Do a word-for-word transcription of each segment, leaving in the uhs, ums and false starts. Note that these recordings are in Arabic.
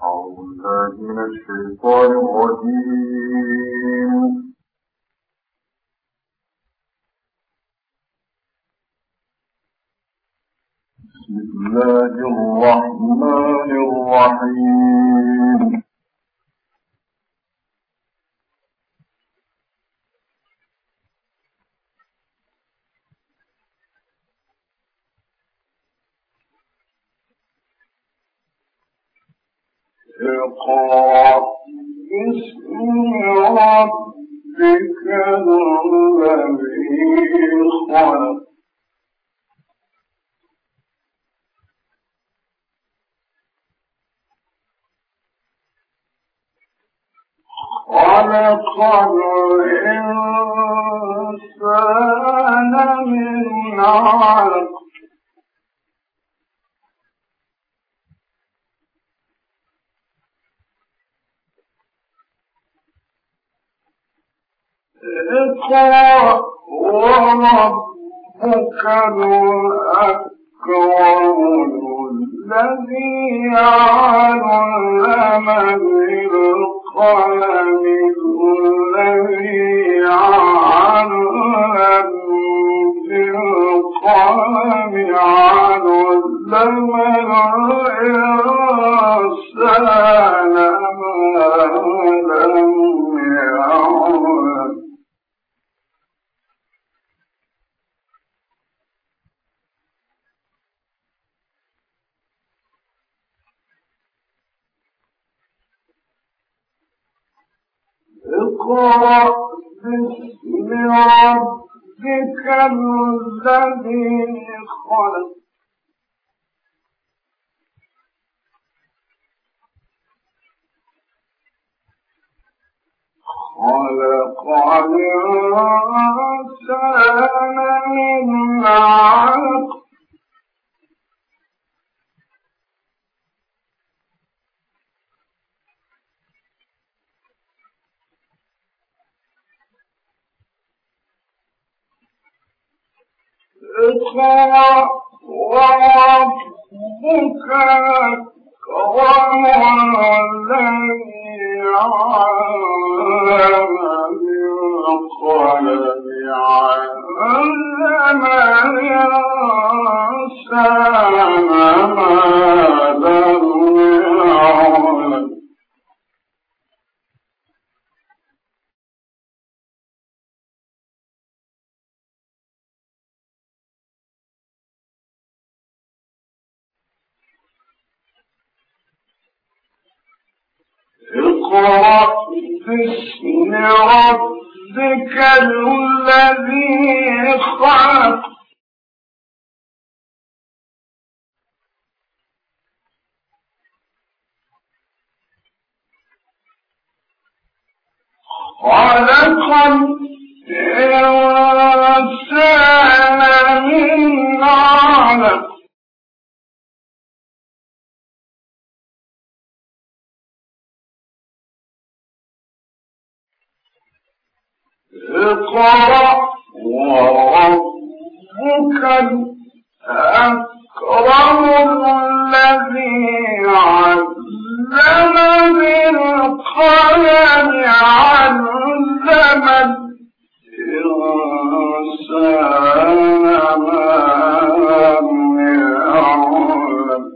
أعوذ بالله من الشيطان الرجيم. بسم الله الرحمن الرحيم. اقرأ باسم ربك الذي خلق. خلق الإنسان من علق. اقرأ وربك الأكرم الذي علم بالقلم الذي علم بالقلم علم الإنسان ما لم يعلم. اقرأ باسم ربك الذي خلق. خلق الإنسان من علق. اقرأ وربك الأكرم الذي علم بالقلم علم الإنسان ما لم يعلم. اقرأ باسم ربك الذي خلق. خلق الإنسان من علق. اقرأ وربك الأكرم الذي علم بالقلم علم الإنسان ما لم يعلم.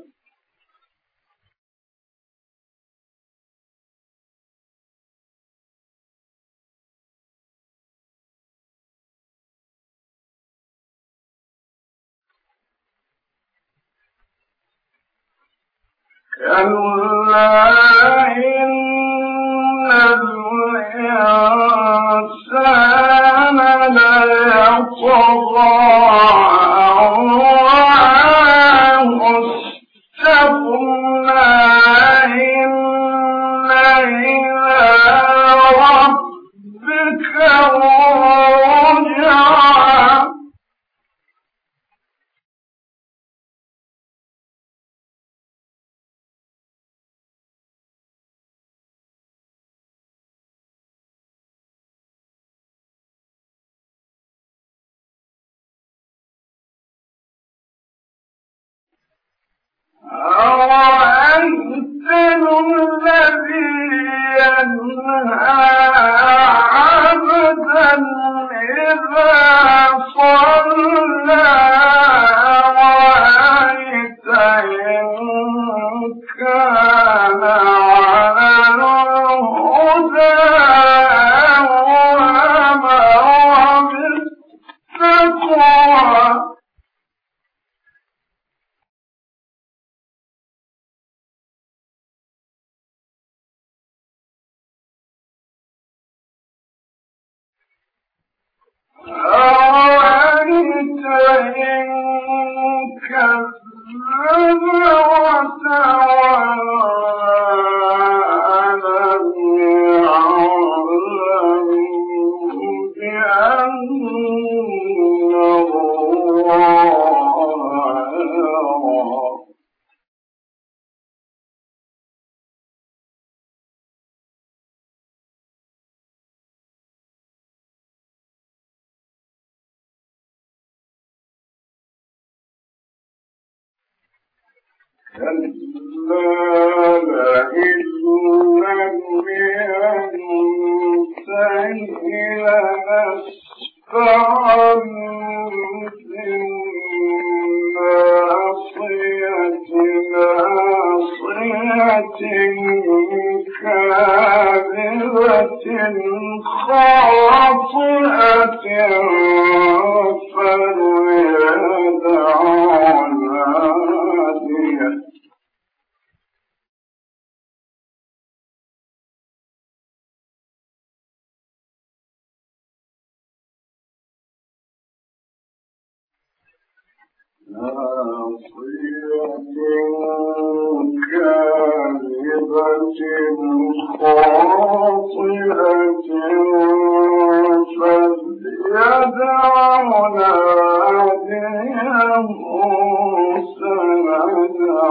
كلا إن الإنسان ليطغى أن رآه استغنى إن إلى ربك الرجعى. أرأيت كان على الهدى وأمر بالتقوى أرأيت إن كذب وتولى ألم يعلم بأن الله يرى كلا لئن لم ينته لنسفعا بالناصية ناصية كاذبة خاطئة فليدع ناديه ناصية كاذبة خاطئة فليدع ناديه سندع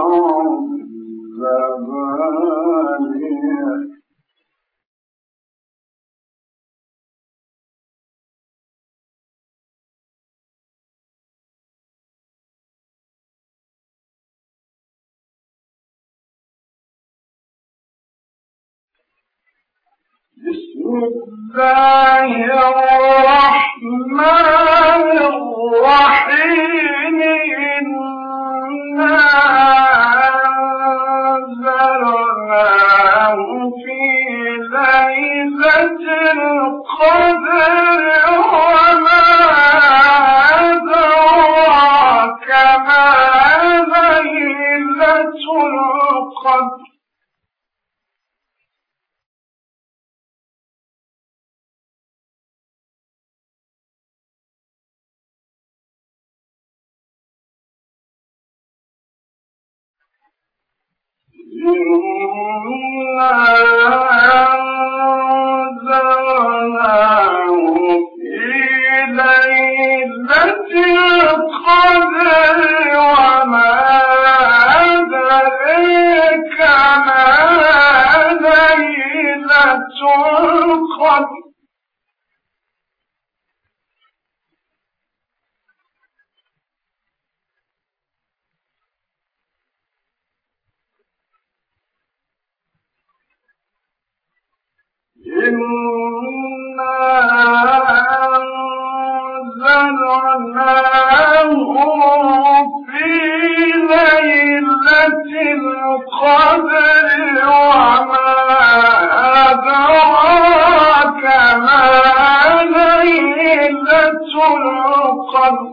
الزبانية بسم الله الرحمن الرحيم إنا أنزلناه في ليلة القدر وما أدراك ما ليلة القدر إنا أنزلناه في ليلة القدر وما أدريك ما ليلة القدر إنا أنزلناه في ليلة القدر وما أدراك ما ليلة القدر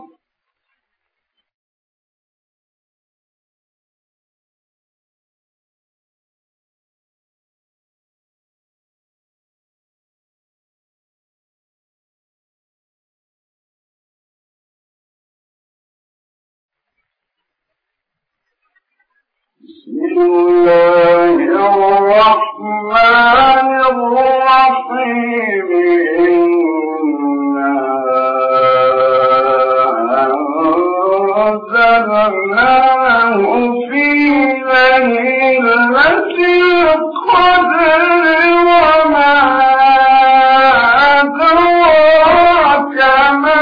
بسم الله الرحمن الرحيم إنا أنزلناه في ليلة القدر وما أدراك ما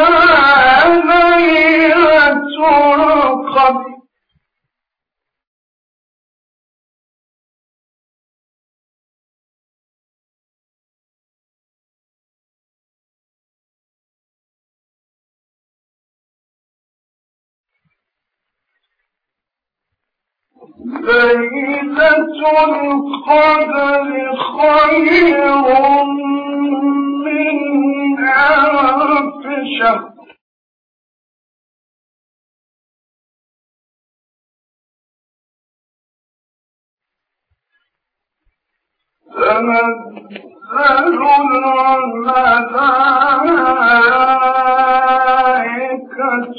ليلة القدر ليلة القدر خير من ألف شهر تنزل الملائكة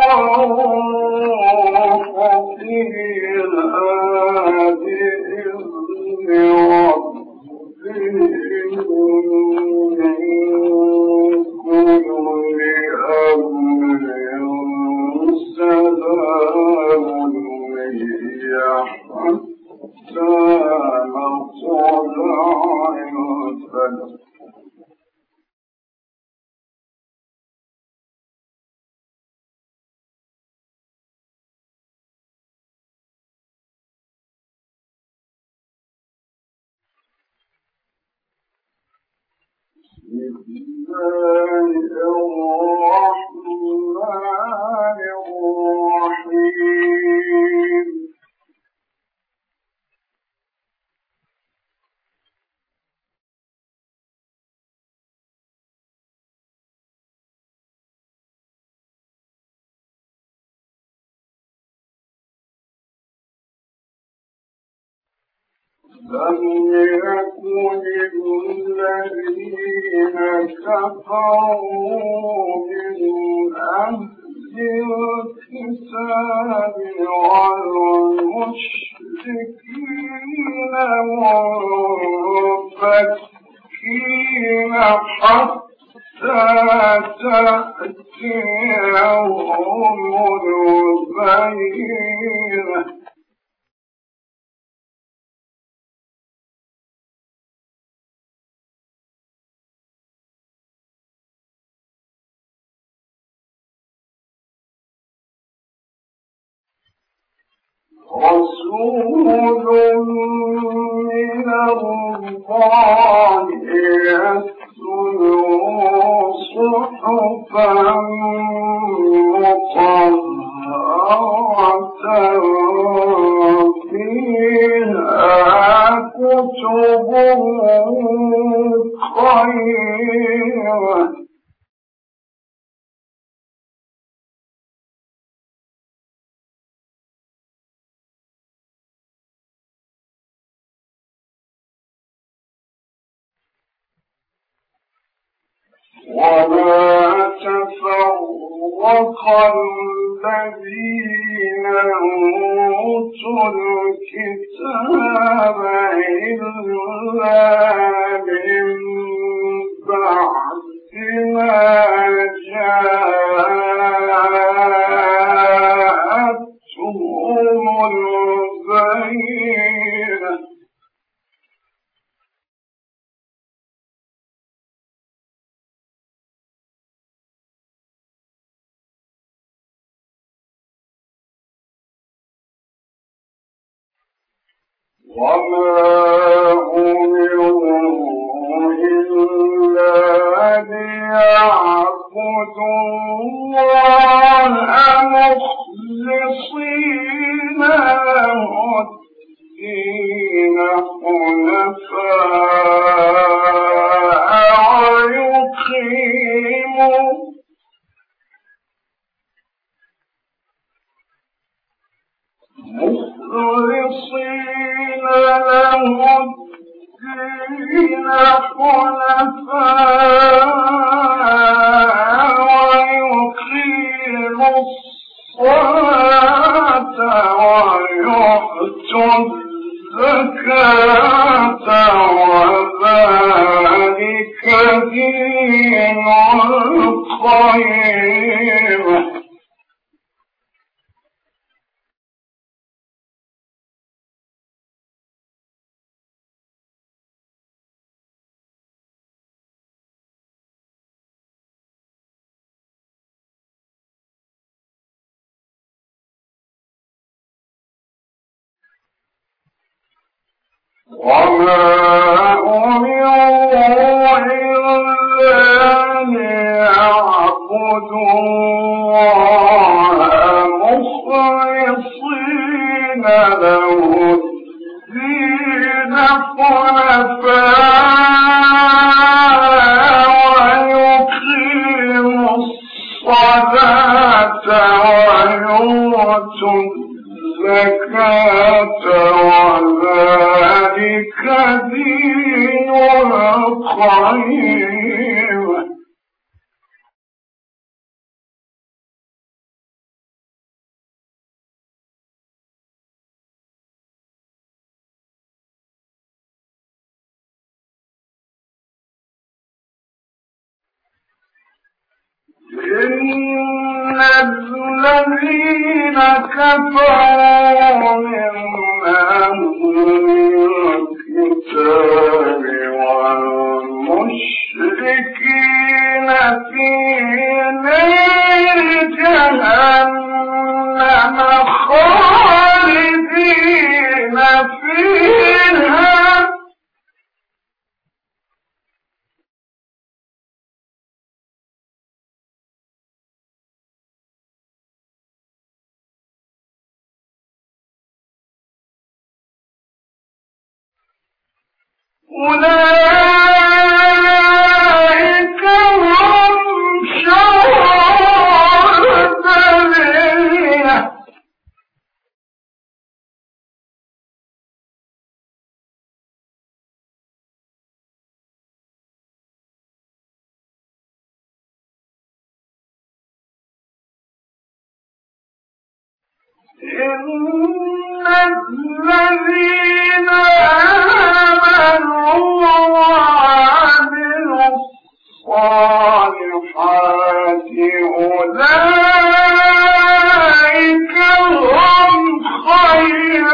والروح فيها بإذن ربهم من كل أمر سلام هي حتى مطلع الفجر بسم الله الرحمن الرحيم لم يكن الذين كفروا من أهل الكتاب والمشركين منفكين حتى تأتيهم البينة رسول من الله يتلو صحفا مطهرة فيها كتب قيمة وما تفرق الذين أوتوا الكتاب إلا من بعد ما جاءتهم البينة وما أمروا إلا ليعبدوا الله مخلصين له الدين حنفاء ويقيموا مخلصين له الدين حنفاء ويقيموا الصلاة ويؤتوا الزكاة وذلك دين القيمة وما أمروا إلا ليعبدوا الله مخلصين له له الدين حنفاء ويقيموا الصلاة ويؤتوا الزكاة وذلك دين القيم. إن الذين كفروا من أهل الكتاب والمشركين في نار جهنم خالدين فيها أولئك هم شر البرية. إن الذين آمنوا وعملوا الصالحات أولئك هم خير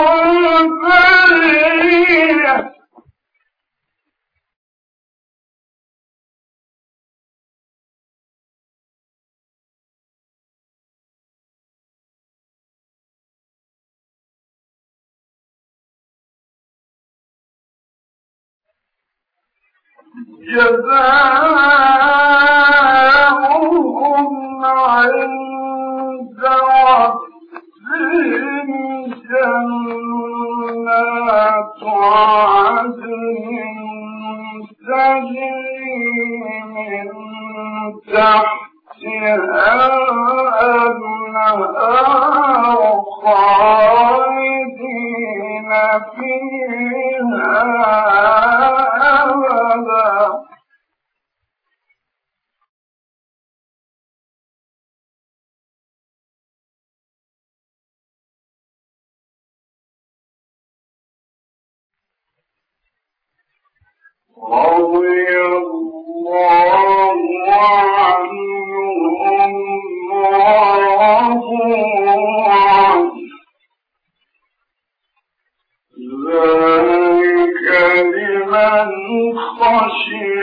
البرية. جزاؤهم عند ربهم جنات عدن تجري من تحتها الأنهار خالدين فيها أبدا. رضي الله عنهم ورضوا عنه ذلك لمن خشي